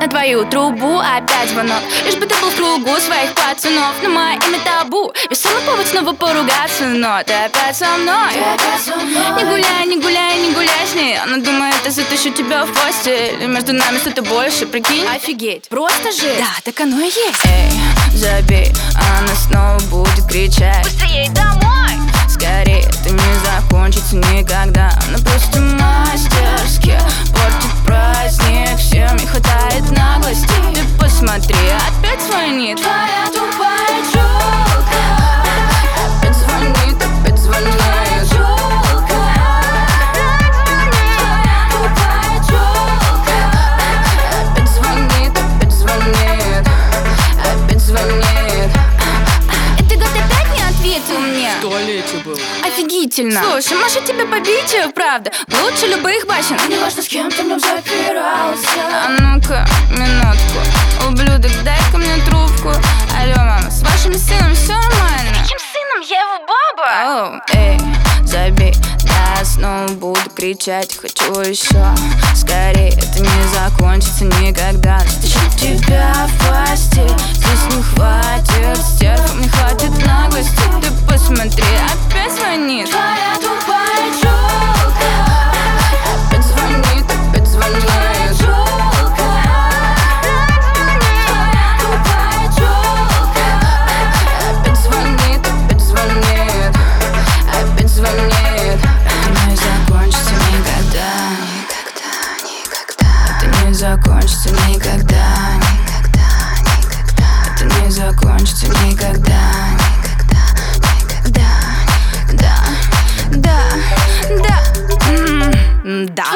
на твою трубу опять звонок. Лишь бы ты был в кругу своих пацанов. Но мое имя табу, веселый повод снова поругаться. Но ты опять со мной. Не гуляй, не гуляй, не гуляй с ней. Она думает, я затащу тебя в постель. И между нами что-то больше, прикинь. Офигеть, просто жесть. Да, так оно и есть. Эй, забей, она снова будет кричать. Быстрее домой! Скорее, это не закончится никогда. Она просто мастерски портит праздник. Всем не хватает наглости. Ты посмотри, опять звонит твоя тупая челка. Опять звонит, опять звонит. Твоя тупая челка. Опять звонит, опять звонит. Опять звонит. И ты, гад, опять не ответил мне. В туалете был. Офигительно. Слушай, может тебе побить ее, правда? Лучше любых башен. Не важно, с кем ты в нем запирался. А ну-ка, минутку. Ублюдок, дай-ка мне трубку. Алло, мама, с вашим сыном все нормально? Каким сыном? Я его баба. Оу, эй, забей. Да, я снова буду кричать, хочу еще. Скорее, это не закончится никогда. Стащу тебя в постель. Здесь не хватит стерв, не хватит наглости. Ты посмотри, опять звонит твоя тупая челка. Опять звонит, опять звонит. Твоя тупая челка. Опять звонит, опять звонит. Опять звонит. Это не закончится никогда. Это не закончится никогда. Это не закончится никогда. Да.